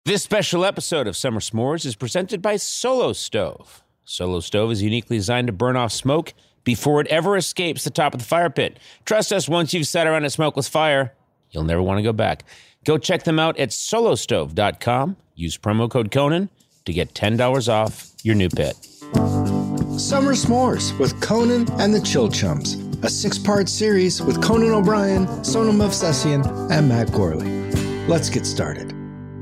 This special episode of Summer S'mores is presented by Solo Stove. Solo Stove is uniquely designed to burn off smoke before it ever escapes the top of the fire pit. Trust us, once you've sat around a smokeless fire, you'll never want to go back. Go check them out at solostove.com. Use promo code Conan to get $10 off your new pit. Summer S'mores with Conan and the Chill Chums, a 6-part series with Conan O'Brien, Sonam Movsesian, and Matt Gorley. Let's get started.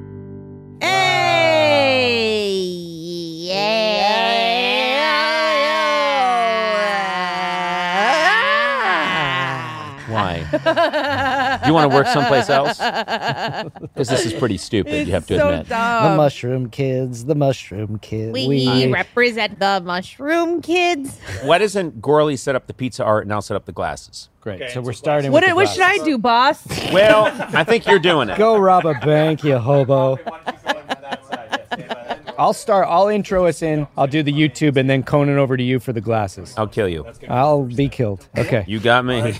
Why? Do you want to work someplace else? Because this is pretty stupid, you have to admit. The Mushroom Kids, the Mushroom Kids. We represent the Mushroom Kids. Why doesn't Gorley set up the pizza art and I'll set up the glasses? Great. Okay, so we're so starting What, with the what should I glasses. do, boss? Well, I think you're doing it. Go rob a bank, you hobo. I'll intro us in. I'll do the YouTube and then Conan over to you for the glasses. I'll kill you. I'll be killed. Okay. You got me.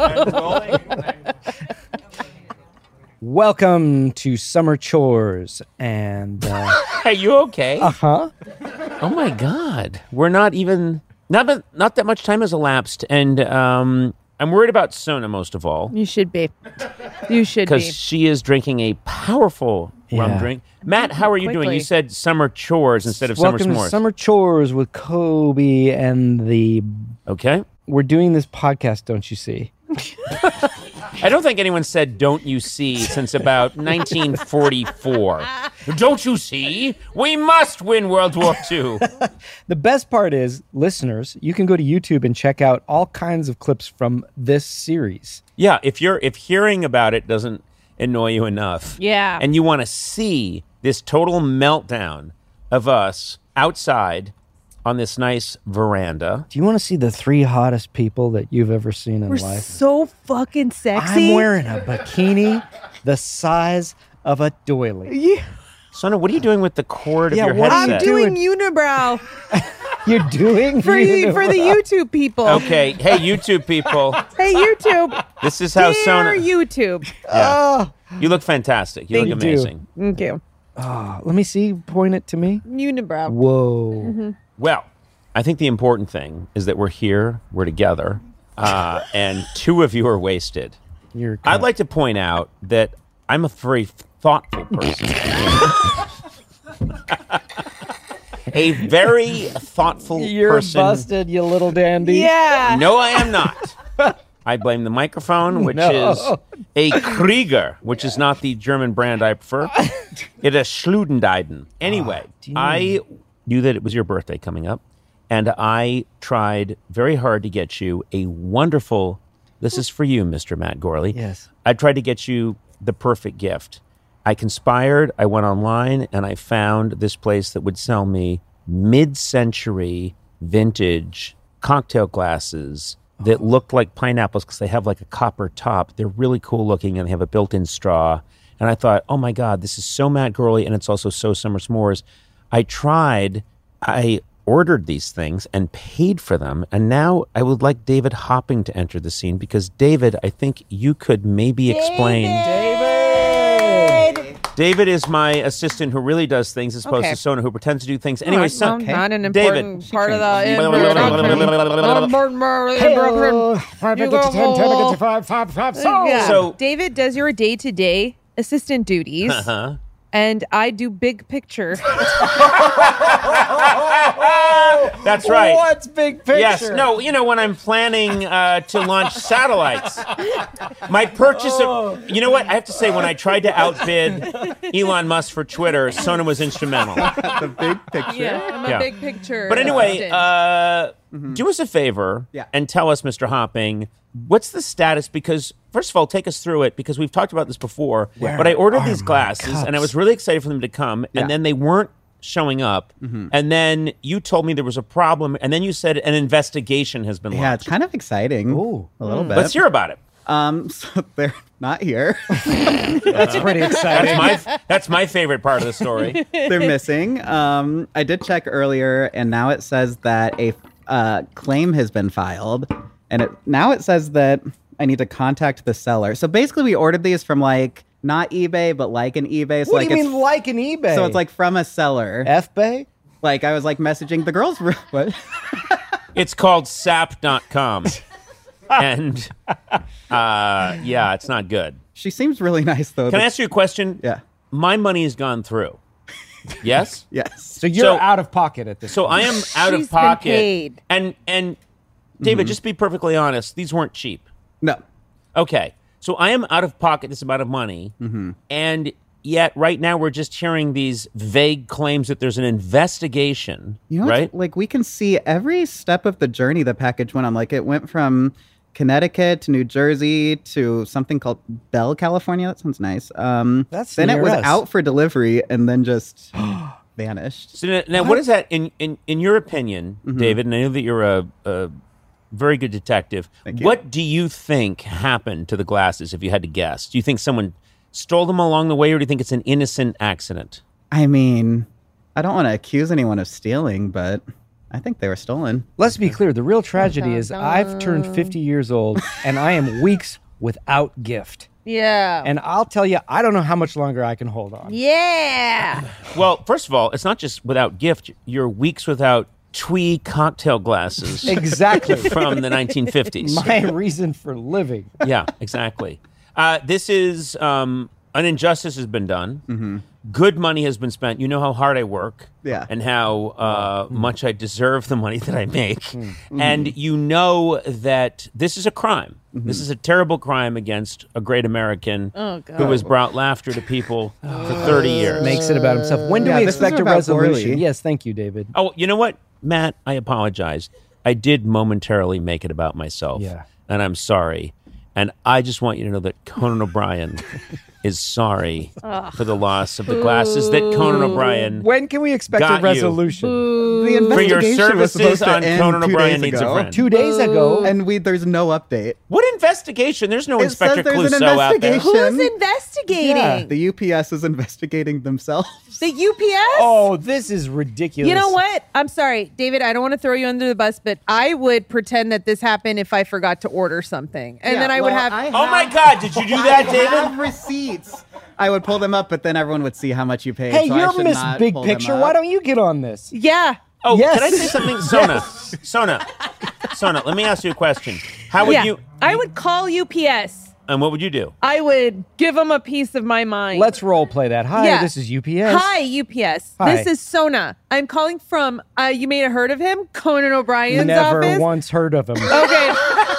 Welcome to Summer Chores and Are you okay? uh-huh. Oh my God. We're not that much time has elapsed, and I'm worried about Sona most of all. You should be. You should Because be. she is drinking a powerful rum Yeah. drink. Matt, how are you doing? Quickly. You said summer chores instead of summer Welcome s'mores. to Summer Chores with Kobe and the Okay. we're doing this podcast, don't you see? I don't think anyone said "don't you see" since about 1944. Don't you see? We must win World War II. The best part is, listeners, you can go to YouTube and check out all kinds of clips from this series. Yeah, if hearing about it doesn't annoy you enough, Yeah. and you want to see this total meltdown of us outside on this nice veranda. Do you want to see the 3 hottest people that you've ever seen in We're life? so fucking sexy. I'm wearing a bikini the size of a doily. Yeah. Sona, what are you doing with the cord Yeah, of your what are I'm you headset? doing unibrow You're doing for you, for the YouTube people. Okay, hey YouTube people, Hey, YouTube. this is how Dear Sona. YouTube. Oh, You look fantastic. You Thank look you. amazing. Thank you. let me see. Point it to me. Unibrow. Whoa. Well, I think the important thing is that we're here, we're together, and 2 of you are wasted. You're. I'd like to point out that I'm a very thoughtful person. A very thoughtful You're person. busted, you little dandy. Yeah. No, I am not. I blame the microphone, which No. is a Krieger, which is not the German brand I prefer. It is Schludendeiden. Anyway, I knew that it was your birthday coming up, and I tried very hard to get you a wonderful, this is for you, Mr. Matt Gorley. Yes. I tried to get you the perfect gift. I conspired, I went online, and I found this place that would sell me mid-century vintage cocktail glasses that looked like pineapples because they have like a copper top. They're really cool looking, and they have a built-in straw. And I thought, oh my God, this is so Matt Gorley, and it's also so Summer S'mores. I ordered these things and paid for them, and now I would like David Hopping to enter the scene, because David, I think you could maybe explain. David is my assistant who really does things, as opposed Okay. to Sona who pretends to do things. Anyway, Well, not an important David. part of the. Yeah. So- David does your day-to-day assistant duties, Uh-huh. and I do big picture. That's right. What's big picture? Yes, no, when I'm planning to launch satellites, my purchase of, you know what, I have to say, when I tried to outbid Elon Musk for Twitter, Sona was instrumental. The big picture. Yeah, I'm Yeah. a big picture. But anyway, assistant. do us a favor Yeah. and tell us, Mr. Hopping, what's the status? Because, first of all, take us through it, because we've talked about this before. But I ordered these glasses, and I was really excited for them to come, Yeah. and then they weren't showing up. And then you told me there was a problem, and then you said an investigation has been Yeah, it's launched. kind of exciting. Ooh. A little bit. Let's hear about it. So they're not here. That's pretty exciting. That's my favorite part of the story. They're missing. I did check earlier, and now it says that a claim has been filed, and now it says that I need to contact the seller. So basically, we ordered these from like not eBay, but like an eBay. So What like do you it's mean like an eBay? so it's like from a seller. F-Bay? Like I was like messaging the girls. What? It's called sap.com. And yeah, it's not good. She seems really nice though. Can I ask you a question? Yeah. My money has gone through. Yes? Yes. So you're So- out of pocket at this So point. I am out She's of pocket. been paid. And David, just be perfectly honest. These weren't cheap. No. Okay. So I am out of pocket this amount of money. And yet right now we're just hearing these vague claims that there's an investigation, You know, right? like we can see every step of the journey the package went on. Like it went from Connecticut to New Jersey to something called Bell, California. That sounds nice. That's then it near was us. out for delivery and then just vanished. So now what is that in your opinion, David? And I know that you're a very good detective. Thank you. What do you think happened to the glasses if you had to guess? Do you think someone stole them along the way, or do you think it's an innocent accident? I mean, I don't want to accuse anyone of stealing, but I think they were stolen. Let's be clear. The real tragedy is I've turned 50 years old and I am weeks without gift. Yeah. And I'll tell you, I don't know how much longer I can hold on. yeah. Well, first of all, it's not just without gift. You're weeks without twee cocktail glasses Exactly. from the 1950s. My reason for living. Yeah, exactly. This is an injustice has been done. Good money has been spent. You know how hard I work, Yeah. and how much I deserve the money that I make. And you know that this is a crime. This is a terrible crime against a great American who has brought laughter to people for 30 years. Makes it about himself. When do Yeah, we this is expect a about resolution? Gorley. Yes, thank you, David. Oh, you know what, Matt? I apologize. I did momentarily make it about myself. Yeah. And I'm sorry. And I just want you to know that Conan O'Brien is sorry for the loss of the glasses that Conan O'Brien When can we expect Got a you. resolution? The for your investigation was supposed services to on end Conan 2 O'Brien days Needs a ago. Friend. 2 days ago. And there's no update. What investigation? There's no It Inspector says there's an Clouseau out there. investigation. Who's investigating? Yeah. The UPS is investigating themselves. The UPS? Oh, this is ridiculous. You know what? I'm sorry, David, I don't want to throw you under the bus, but I would pretend that this happened if I forgot to order something. And then I would have Oh my God! Did you do that, I David? have receipts. I would pull them up, but then everyone would see how much you paid. Hey, so I you're should Miss not Big pull them Picture. up. Why don't you get on this? Yeah. Oh, Yes. can I say something, Sona? Let me ask you a question. How would Yeah. you? I would call UPS. And what would you do? I would give them a piece of my mind. Let's role play that. Hi, Yeah. this is UPS. Hi, UPS. Hi. This is Sona. I'm calling from, you may have heard of him, Conan O'Brien's Never office. once heard of him. Okay.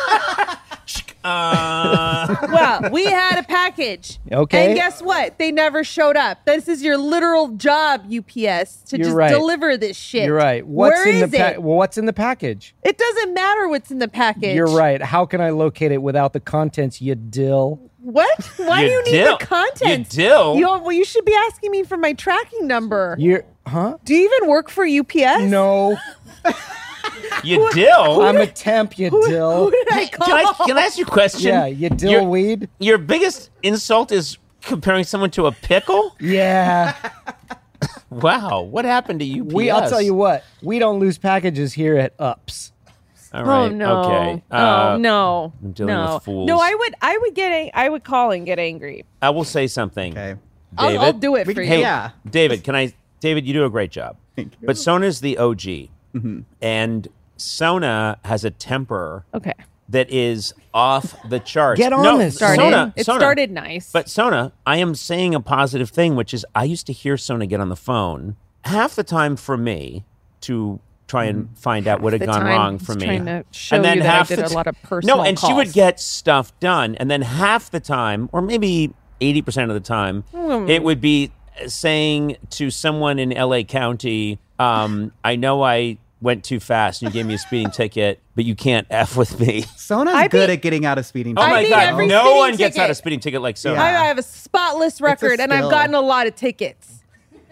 Uh, Well, we had a package. Okay. And guess what? They never showed up. This is your literal job, UPS, to You're just right. deliver this shit. You're right. Where is it? Well, what's in the package? It doesn't matter what's in the package. You're right. How can I locate it without the contents, you dill? What? Why You do you need dill. the contents? You dill? Well, you should be asking me for my tracking number. Huh? Do you even work for UPS? No. you dill. I'm a temp, you dill. Who did I call? Can I ask you a question? Yeah, you dill Your- weed. Your biggest insult is comparing someone to a pickle? Yeah. Wow. What happened to you? I'll tell you what. We don't lose packages here at Ups. All right. Oh no! Okay. Oh no! I'm dealing no. with fools. No, I would call and get angry. I will say something. Okay. David. I'll do it for you. Hey, Yeah. David, David, you do a great job. Thank you. But Sona's the OG. And Sona has a temper Okay. that is off the charts. Get on this, Started. Sona, It Sona. started nice. But Sona, I am saying a positive thing, which is I used to hear Sona get on the phone half the time for me to try and find out what had the gone time wrong he's for me. trying to show and then you that I half did the a lot of personal No, and she would calls. get stuff done, and then half the time, or maybe 80% of the time, it would be saying to someone in LA County, I know I went too fast and you gave me a speeding ticket, but you can't F with me. Sona's I good beat- at getting out of speeding Oh I my tickets. beat God, every no speeding one gets out ticket. a speeding ticket like Sona. Yeah. I have a spotless record, and I've skill. gotten a lot of tickets.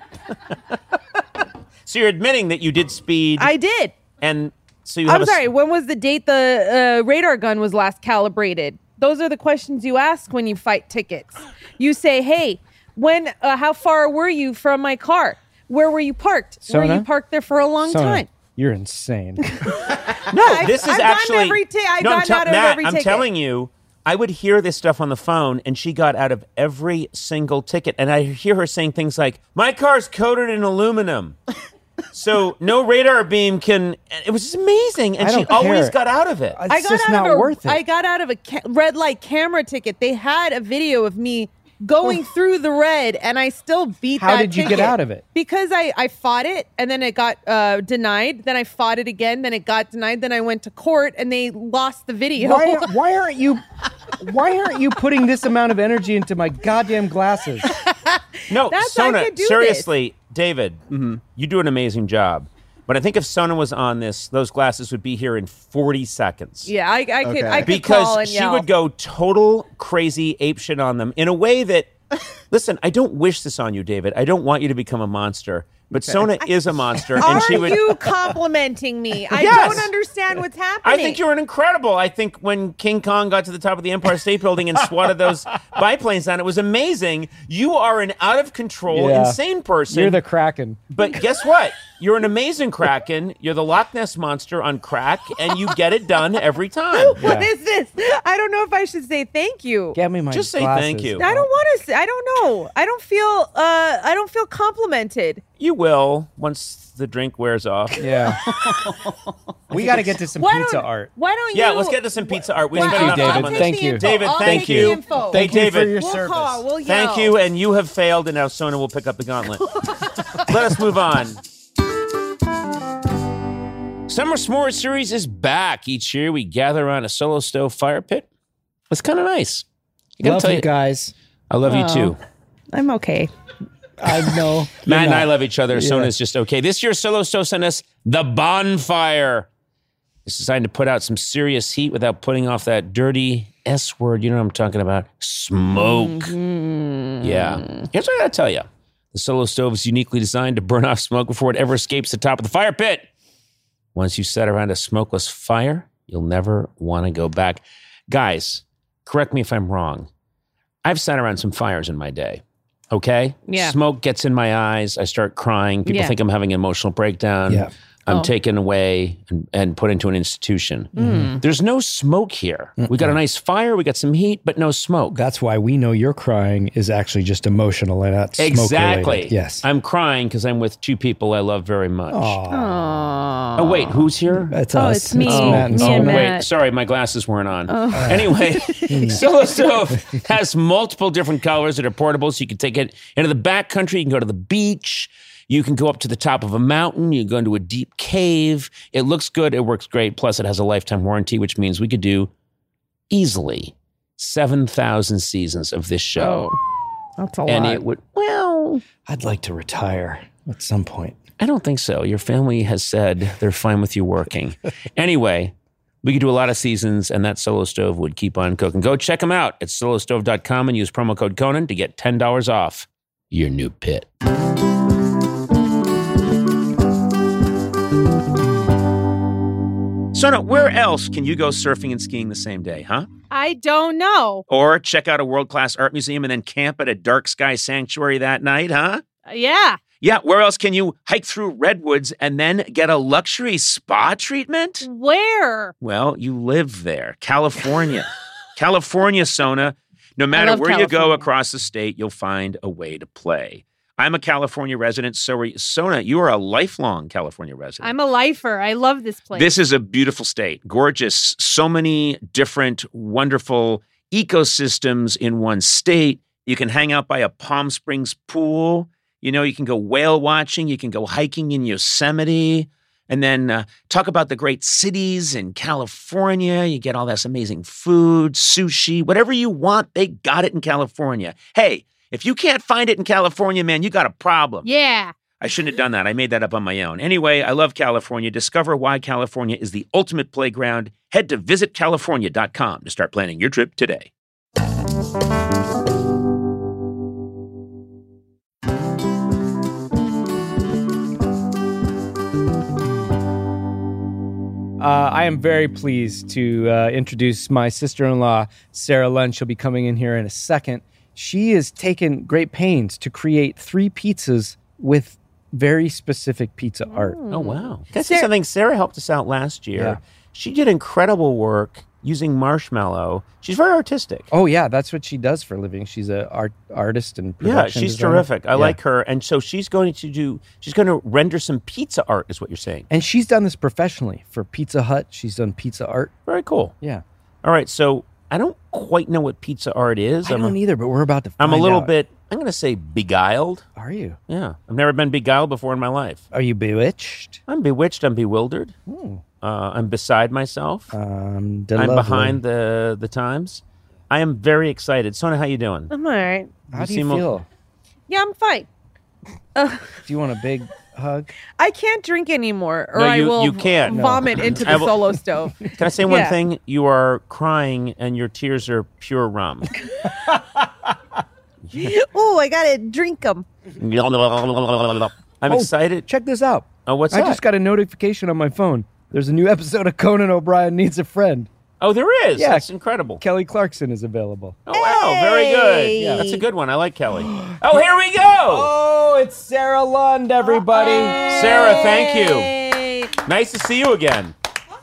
So you're admitting that you did speed, I did. and so you have I'm sorry. When was the date the radar gun was last calibrated? Those are the questions you ask when you fight tickets. You say, "Hey, when? How far were you from my car? Where were you parked? Were Sona? you parked there for a long Sona, time?" you're insane. No, this is I've gotten actually. I've no, gotten out of Matt, every I'm ticket. telling you, I would hear this stuff on the phone, and she got out of every single ticket. And I hear her saying things like, my car's coated in aluminum, so no radar beam can... It was just amazing, and I she don't always care. got out of it. It's just not worth it. I got out of a red light camera ticket. They had a video of me going through the red, and I still beat that How did you get ticket. out of it? Because I fought it, and then it got denied. Then I fought it again. Then it got denied. Then I went to court, and they lost the video. Why aren't you putting this amount of energy into my goddamn glasses? No, I Sona, could do seriously, David, you do an amazing job. But I think if Sona was on this, those glasses would be here in 40 seconds. Yeah, I could call Because and she yell. would go total crazy apeshit on them in a way that, listen, I don't wish this on you, David. I don't want you to become a monster. But Sona is a monster, and Are she would. you complimenting me? I Yes. don't understand what's happening. I think you're an incredible. I think when King Kong got to the top of the Empire State Building and swatted those biplanes down, it was amazing. You are an out of control, Yeah. insane person. You're the Kraken. But guess what? You're an amazing Kraken. You're the Loch Ness Monster on crack, and you get it done every time. What is this? I don't know if I should say thank you. Get me my Just say glasses. thank you. I don't want to say. I don't know. I don't feel complimented. You will once the drink wears off. Yeah. We got to get to some Why pizza don't- art. Why don't you? Yeah, let's get to some pizza art. We Thank spent you, enough time David. on this. Thank you. David, I'll thank take you. the info. Thank you for David. your We'll service. call. We'll yell. Thank you, and you have failed, and now Sona will pick up the gauntlet. Let us move on. Summer S'mores series is back. Each year we gather around a solo stove fire pit. It's kind of nice. I gotta Love tell you guys. I love you too. I'm okay. I know. Matt and not. I love each other. Sona's just okay. This year, Solo Stove sent us the Bonfire. It's designed to put out some serious heat without putting off that dirty S word. You know what I'm talking about? Smoke. Yeah. Here's what I gotta tell you. The Solo Stove is uniquely designed to burn off smoke before it ever escapes the top of the fire pit. Once you set around a smokeless fire, you'll never want to go back. Guys, correct me if I'm wrong. I've sat around some fires in my day. Okay? Yeah. Smoke gets in my eyes. I start crying. People Yeah. think I'm having an emotional breakdown. Yeah. I'm taken away and put into an institution. There's no smoke here. We got a nice fire. We got some heat, but no smoke. That's why we know your crying is actually just emotional and not smoke Exactly. related. Yes. I'm crying because I'm with two people I love very much. Aw. Oh, wait. Who's here? That's Oh, us. it's me. Matt and Me Sona. and Matt. Wait, sorry, my glasses weren't on. Anyway, Solo Stove has multiple different colors that are portable, so you can take it into the backcountry. You can go to the beach. You can go up to the top of a mountain. You can go into a deep cave. It looks good. It works great. Plus, it has a lifetime warranty, which means we could do easily 7,000 seasons of this show. That's a And lot. it would, well, I'd like to retire at some point. I don't think so. Your family has said they're fine with you working. Anyway, we could do a lot of seasons, and that Solo Stove would keep on cooking. Go check them out at solostove.com and use promo code Conan to get $10 off your new pit. Sona, where else can you go surfing and skiing the same day, huh? I don't know. Or check out a world-class art museum and then camp at a dark sky sanctuary that night, huh? Yeah. Yeah, where else can you hike through redwoods and then get a luxury spa treatment? Where? Well, you live there. California. California, Sona. No matter love where you go California. across the state, you'll find a way to play. I'm a California resident, so are you. Sona, you are a lifelong California resident. I'm a lifer. I love this place. This is a beautiful state, gorgeous, so many different wonderful ecosystems in one state. You can hang out by a Palm Springs pool. You know, you can go whale watching. You can go hiking in Yosemite. And then talk about the great cities in California. You get all this amazing food, sushi, whatever you want, they got it in California. Hey, if you can't find it in California, man, you got a problem. Yeah. I shouldn't have done that. I made that up on my own. Anyway, I love California. Discover why California is the ultimate playground. Head to visitcalifornia.com to start planning your trip today. I am very pleased to introduce my sister-in-law, Sarah Lund. She'll be coming in here in a second. She has taken great pains to create 3 pizzas with very specific pizza art. Oh, wow. Can I say something? Sarah helped us out last year. Yeah. She did incredible work using marshmallow. She's very artistic. Oh yeah, that's what she does for a living. She's an artist and Yeah, production she's designer. terrific. I Yeah. like her. And so she's going to render some pizza art, is what you're saying. And she's done this professionally for Pizza Hut. She's done pizza art. Very cool. Yeah. All right, so I don't quite know what pizza art is. I don't either, but we're about to I'm find a little out. bit, I'm going to say beguiled. Are you? Yeah, I've never been beguiled before in my life. Are you bewitched? I'm bewitched. I'm bewildered. I'm beside myself. I'm behind the times. I am very excited. Sona, how you doing? I'm all right. How do you seem feel? Yeah, I'm fine. Do you want a big hug? I can't drink anymore, or No, I you- will you can't. No. vomit into the solo stove. Can I say one Yeah. thing? You are crying, and your tears are pure rum. Oh, I gotta drink them. I'm excited. Check this out. Oh, what's I that? just got a notification on my phone. There's a new episode of Conan O'Brien Needs a Friend. Oh, there is. Yeah. That's incredible. Kelly Clarkson is available. Oh, wow. Very good. Hey. Yeah, that's a good one. I like Kelly. Oh, here we go. Oh, it's Sarah Lund, everybody. Sarah, thank you. Hey. Nice to see you again.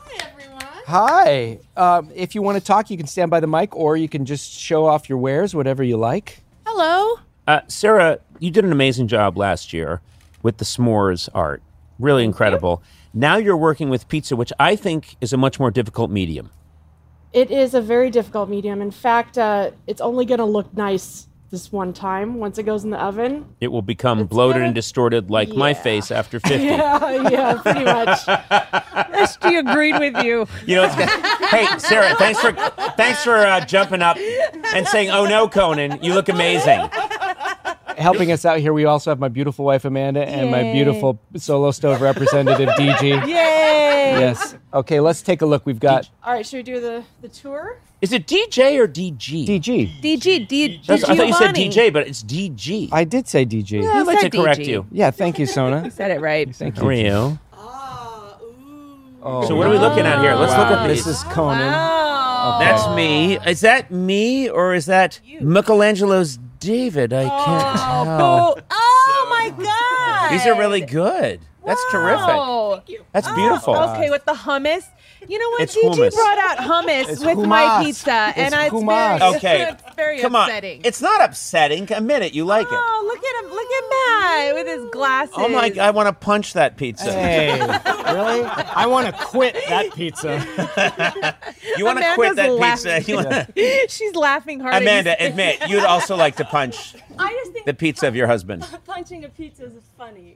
Hi. If you want to talk, you can stand by the mic, or you can just show off your wares, whatever you like. Hello. Sarah, you did an amazing job last year with the s'mores art. Really incredible. Now you're working with pizza, which I think is a much more difficult medium. It is a very difficult medium. In fact, it's only going to look nice this one time once it goes in the oven. It will become bloated gonna- and distorted like my face after 50. Yeah, pretty much. She agreed with you. You know, hey, Sarah, thanks for jumping up and saying, "Oh no, Conan, you look amazing." Helping us out here, we also have my beautiful wife, Amanda, and my Yay. beautiful solo stove representative, DG. Yay. Yes. Okay, let's take a look. We've got All right, should we do the tour? Is it DJ or DG? DG. I thought you said Giovanni. DJ, but it's DG. I did say DG. I'd like to said correct DG. you. Yeah, thank you, Sona. Said it right. Thank How are you? Oh, So what are we looking at here? Let's look wow. at This this. is Conan. Wow. That's me. Is that me or is that Michelangelo's David? I can't tell. Oh my God. These are really good. That's terrific. Wow. That's beautiful. Okay, with the hummus. You know what? It's DG hummus. brought out hummus It's with my hummus. pizza, It's and it's hummus. very, Okay. it's very Come upsetting. on. It's not upsetting. Admit it. You like it. Oh, look at him! Look at Matt with his glasses. Oh my! I want to punch that pizza. Hey, really? I want to quit that pizza. You want to quit that Amanda's pizza? You wanna... She's laughing hard. at Amanda, you. admit you'd also like to punch I just think the pizza of your husband. punching a pizza is funny.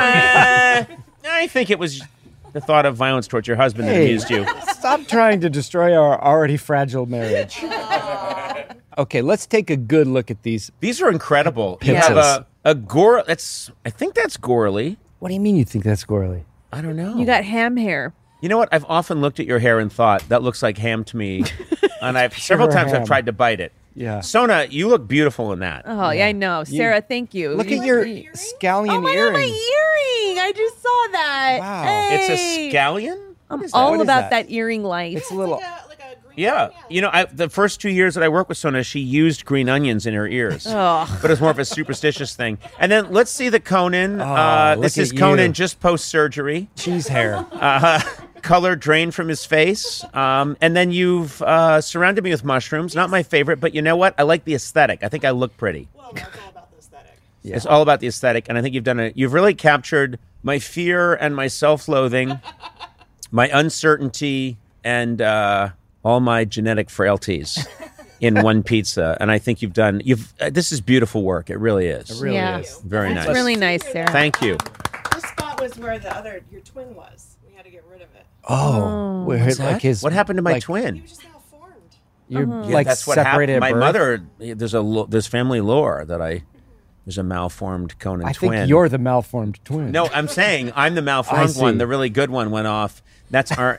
I think it was the thought of violence towards your husband that Hey. amused you. Stop trying to destroy our already fragile marriage. Okay, let's take a good look at these. These are incredible. You Pizzas. have a gore. I think that's Gorley. What do you mean you think that's squirrely? I don't know. You got ham hair. You know what? I've often looked at your hair and thought that looks like ham to me, and several times ham. I've tried to bite it. Yeah. Sona, you look beautiful in that. Oh, yeah, I know. Sarah, thank you. Look You- at your you- scallion Oh my God, earring. my earring! I just saw that. Wow. It's a Hey. scallion. I'm What is that? all What is about that? that earring life. It's a little. Yeah, you know, the first 2 years that I worked with Sona, she used green onions in her ears, Ugh. but it's more of a superstitious thing. And then let's see the Conan. look This is at Conan you. just post surgery. Cheese hair. Color drained from his face, and then you've surrounded me with mushrooms. Not my favorite, but you know what? I like the aesthetic. I think I look pretty. Well, that's all about the aesthetic. It's all about the aesthetic, and I think you've really captured my fear and my self-loathing, my uncertainty, and all my genetic frailties in one pizza. And I think this is beautiful work. It really is. Really Yeah. is. Very It's nice. really nice, Sarah. Thank you. This spot was where your twin was. We had to get rid of it. Oh, where What's like that? his. What happened to my like, twin? He was just malformed. You're Yeah, like that's what separated. happened. at My birth? mother. There's family lore that there's a malformed Conan I twin. think you're the malformed twin. No, I'm saying I'm the I malformed see. one. The really good one went off. That's our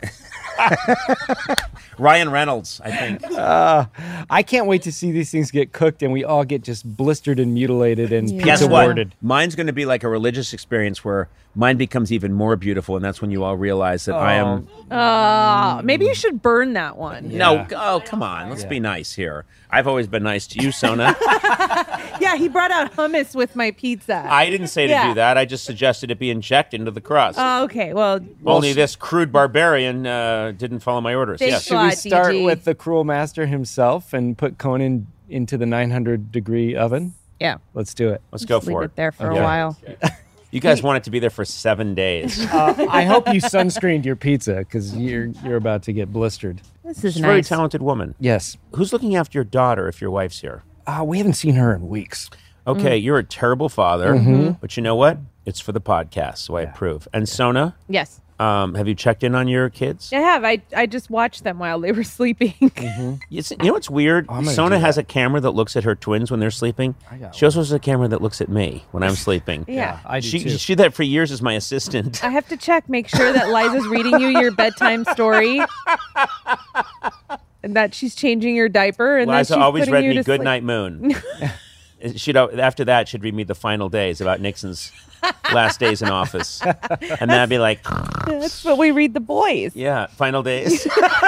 Ryan Reynolds, I think. I can't wait to see these things get cooked and we all get just blistered and mutilated and Yeah. Guess pizza what? warded. Mine's going to be like a religious experience where mine becomes even more beautiful, and that's when you all realize that I am. Maybe you should burn that one. No, oh come on, let's be nice here. I've always been nice to you, Sona. Yeah, he brought out hummus with my pizza. I didn't say to Yeah. do that. I just suggested it be injected into the crust. Oh, okay. Well, Only this crude barbarian didn't follow my orders. Thanks Yes. Should we lot, start DG. with the cruel master himself and put Conan into the 900-degree oven? Yeah. Let's do it. Let's go Just leave for it it. there for Okay. a while. You guys want it to be there for 7 days. I hope you sunscreened your pizza because you're about to get blistered. This She's is a very nice. talented woman. Yes. Who's looking after your daughter if your wife's here? We haven't seen her in weeks. Okay, you're a terrible father, but you know what? It's for the podcast, so I approve. And Sona, Yes. have you checked in on your kids? I have. I just watched them while they were sleeping. You know what's weird? I'm gonna Sona do has a camera that looks at her twins when they're sleeping. got She also has a camera that looks at me when I'm sleeping. Yeah. I do She too. did that for years as my assistant. I have to check, make sure that Liza's reading you your bedtime story. And that she's changing your diaper. And Liza then she's always putting read you me to Good sleep. Night Moon. After that, she'd read me The Final Days about Nixon's last days in office. And then I'd be like, That's what we read the boys. yeah, Final Days.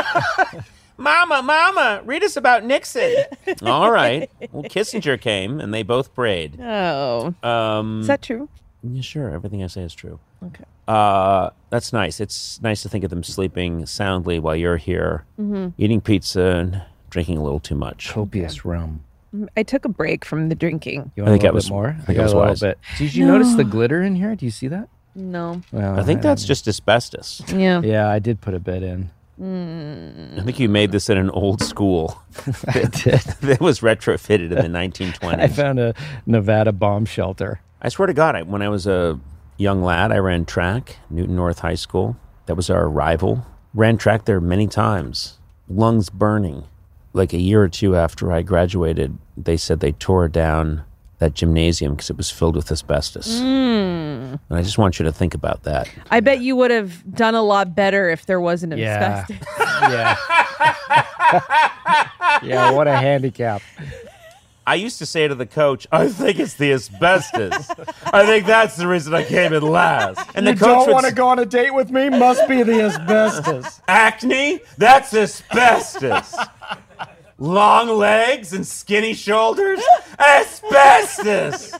Mama, read us about Nixon. All right. Well, Kissinger came, and they both prayed. Oh. Is that true? Yeah, sure, everything I say is true. Okay. That's nice. It's nice to think of them sleeping soundly while you're here, eating pizza and drinking a little too much. Copious rum. I took a break from the drinking. You I want think a that little was- bit more? I think got that was a little wise. bit. Did you notice the glitter in here? Do you see that? No. Well, I think that's just asbestos. Yeah. Yeah, I did put a bit in. I think you made this in an old school I did. that was retrofitted in the I 1920s. found a Nevada bomb shelter. I swear to God, when I was a young lad, I ran track, Newton North High School. That was our rival. Ran track there many times. Lungs burning. Like a year or two after I graduated, they said they tore down that gymnasium because it was filled with asbestos. And I just want you to think about that. I bet you would have done a lot better if there wasn't Yeah. asbestos. Yeah. Yeah, what a handicap. I used to say to the coach, I think it's the asbestos. I think that's the reason I came in last. And the coach would go on a date with me? Must be the asbestos. acne? That's asbestos. Long legs and skinny shoulders? Asbestos.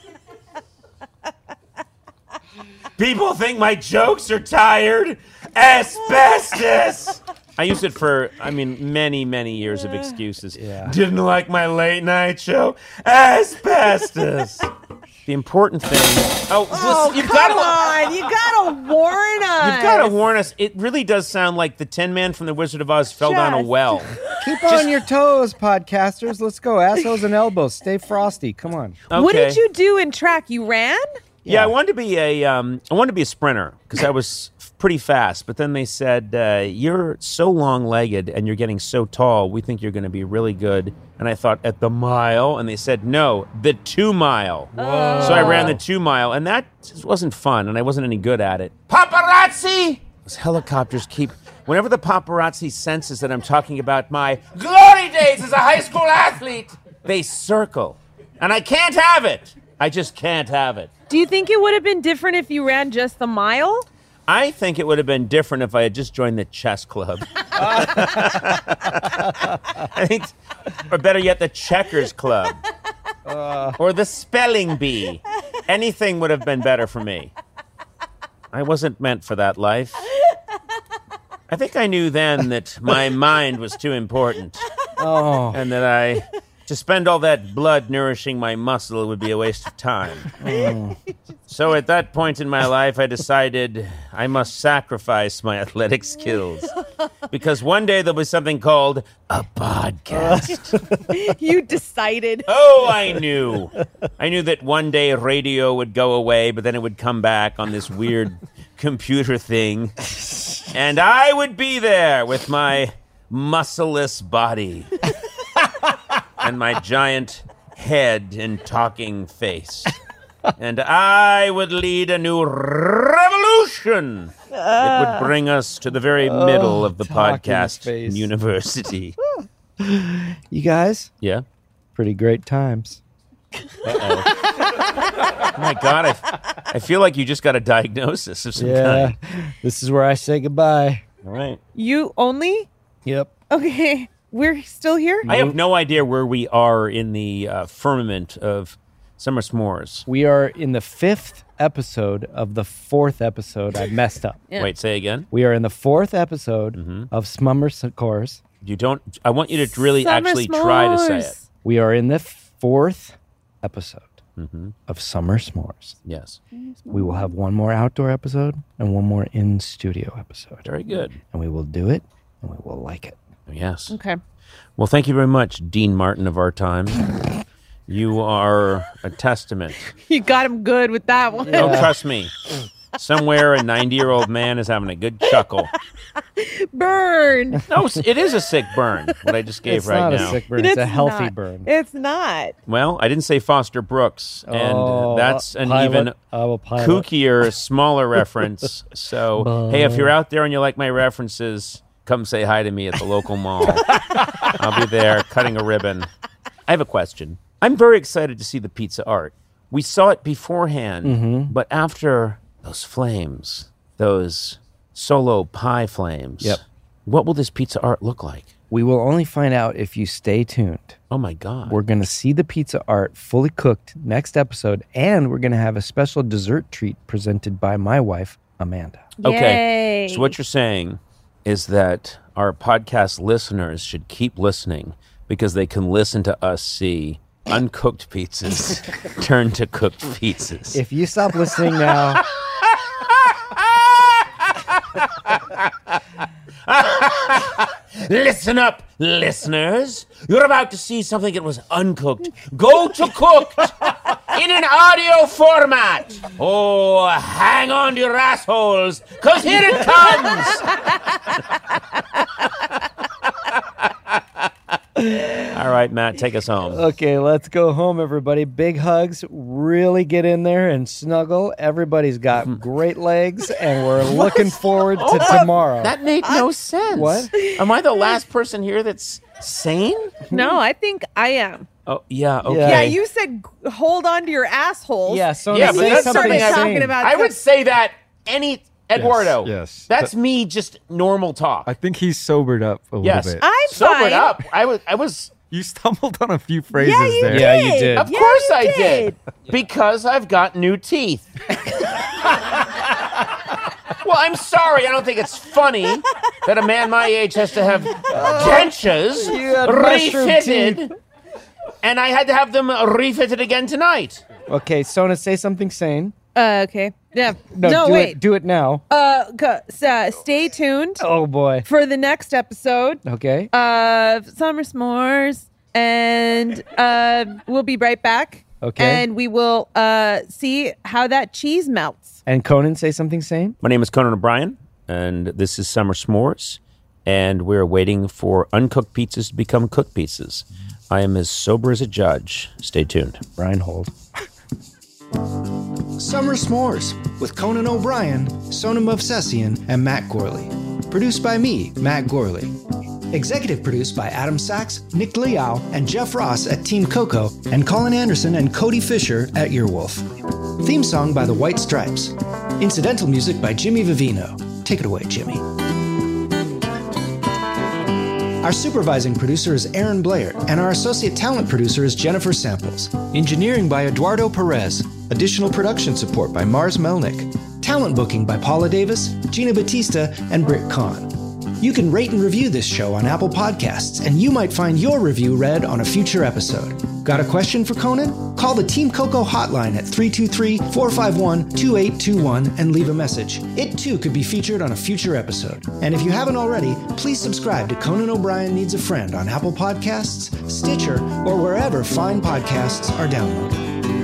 People think my jokes are tired? Asbestos. I used it for, many, many years of excuses. Yeah. Didn't like my late night show? Asbestos. The important thing. You've got on, you gotta warn us. You've got to warn us. It really does sound like the Tin Man from The Wizard of Oz fell down a Just- well. Keep on your toes, podcasters. Let's go. Assholes and elbows. Stay frosty. Come on. What Okay. did you do in track? You ran? Yeah, I wanted to be a sprinter because I was pretty fast. But then they said you're so long-legged and you're getting so tall. We think you're going to be really good. And I thought at the mile, and they said no, the 2 mile. Whoa. So I ran the 2 mile, and that just wasn't fun, and I wasn't any good at it. Paparazzi! Those helicopters keep. Whenever the paparazzi senses that I'm talking about my glory days as a high school athlete, they circle, and I can't have it. I just can't have it. Do you think it would have been different if you ran just the mile? I think it would have been different if I had just joined the chess club. I think, or better yet, the checkers club. Or the spelling bee. Anything would have been better for me. I wasn't meant for that life. I think I knew then that my mind was too important. Oh. And that to spend all that blood nourishing my muscle would be a waste of time. So at that point in my life, I decided I must sacrifice my athletic skills. Because one day there'll be something called a podcast. You decided. Oh, I knew. I knew that one day radio would go away, but then it would come back on this weird computer thing. And I would be there with my muscleless body. And my giant head and talking face. And I would lead a new revolution. It would bring us to the very middle of the talking podcast face. university. You guys, Yeah? pretty great times. Oh my God, I feel like you just got a diagnosis of some Yeah. kind. This is where I say goodbye. All right. You only? Yep. Okay. We're still here? I have no idea where we are in the firmament of Summer S'mores. We are in the 5th episode of the 4th episode. I messed up. Yeah. Wait, say again. We are in the 4th episode of Summer S'mores. You don't. I want you to really Summer actually try to say s'mores. it. We are in the 4th episode of Summer S'mores. Yes. We will have one more outdoor episode and one more in-studio episode. Very good. And we will do it, and we will like it. Yes. Okay. Well, thank you very much, Dean Martin of our time. You are a testament. You got him good with that one. Oh, trust me. Somewhere a 90-year-old man is having a good chuckle. Burn. No, it is a sick burn, what I just gave It's right not now. a sick burn. It's a healthy not. burn. It's not. Well, I didn't say Foster Brooks, and that's an pilot. even I will pilot. kookier, smaller reference. So, hey, if you're out there and you like my references, come say hi to me at the local mall. I'll be there cutting a ribbon. I have a question. I'm very excited to see the pizza art. We saw it beforehand, but after those flames, those solo pie flames, Yep. what will this pizza art look like? We will only find out if you stay tuned. Oh, my God. We're going to see the pizza art fully cooked next episode, and we're going to have a special dessert treat presented by my wife, Amanda. Okay. Yay. So what you're saying is that our podcast listeners should keep listening because they can listen to us see uncooked pizzas turn to cooked pizzas. If you stop listening now, Listen up, listeners. You're about to see something that was uncooked. Go to cooked in an audio format. Oh, hang on to your assholes, because here it comes. All right, Matt, take us home. okay, let's go home, everybody. Big hugs. Really get in there and snuggle. Everybody's got great legs, and we're looking forward to tomorrow. That made no sense. What? Am I the last person here that's sane? No, I think I am. Oh, yeah, okay. Yeah. Yeah, you said hold on to your assholes. Yeah, so Yeah, say but that's something something I- sane. talking about. I would say that Eduardo. yes. That's me, just normal talk. I think he's sobered up a yes. little bit. I'm Sobered fine. up. I was. You stumbled on a few phrases Yeah, you there. did. Yeah, you did. Of Yeah, course you I did. did. Because I've got new teeth. Well, I'm sorry. I don't think it's funny that a man my age has to have dentures You had mushroom refitted. teeth. And I had to have them refitted again tonight. Okay, Sona, say something sane. Okay. Yeah. No, do wait. it. Do it now. Stay tuned Oh boy. for the next episode Okay. of Summer S'mores, and we'll be right back. Okay. And we will see how that cheese melts. And Conan, say something sane. My name is Conan O'Brien, and this is Summer S'mores, and we're waiting for uncooked pizzas to become cooked pizzas. I am as sober as a judge. Stay tuned. Brian Hold. Summer S'mores with Conan O'Brien, Sonam Movsesian, and Matt Gorley. Produced by me, Matt Gorley. Executive produced by Adam Sachs, Nick Liao, and Jeff Ross at Team Coco, and Colin Anderson and Cody Fisher at Earwolf. Theme song by the White Stripes. Incidental music by Jimmy Vivino. Take it away, Jimmy. Our supervising producer is Aaron Blair, and our associate talent producer is Jennifer Samples. Engineering by Eduardo Perez. Additional production support by Mars Melnick. Talent booking by Paula Davis, Gina Batista, and Britt Kahn. You can rate and review this show on Apple Podcasts, and you might find your review read on a future episode. Got a question for Conan? Call the Team Coco hotline at 323-451-2821 and leave a message. It too could be featured on a future episode. And if you haven't already, please subscribe to Conan O'Brien Needs a Friend on Apple Podcasts, Stitcher, or wherever fine podcasts are downloaded.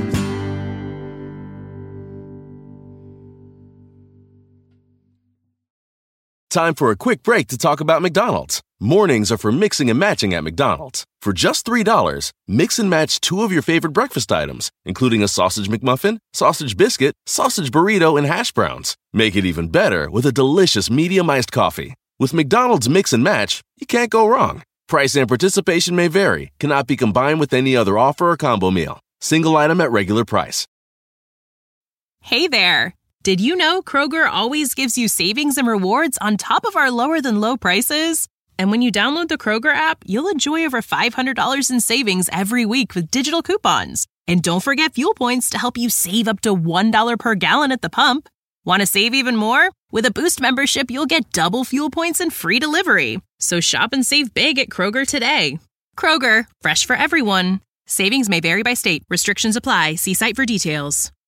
Time for a quick break to talk about McDonald's. Mornings are for mixing and matching at McDonald's. For just $3, mix and match two of your favorite breakfast items, including a sausage McMuffin, sausage biscuit, sausage burrito, and hash browns. Make it even better with a delicious medium iced coffee. With McDonald's Mix and Match, you can't go wrong. Price and participation may vary, cannot be combined with any other offer or combo meal. Single item at regular price. Hey there! Did you know Kroger always gives you savings and rewards on top of our lower-than-low prices? And when you download the Kroger app, you'll enjoy over $500 in savings every week with digital coupons. And don't forget fuel points to help you save up to $1 per gallon at the pump. Want to save even more? With a Boost membership, you'll get double fuel points and free delivery. So shop and save big at Kroger today. Kroger, fresh for everyone. Savings may vary by state. Restrictions apply. See site for details.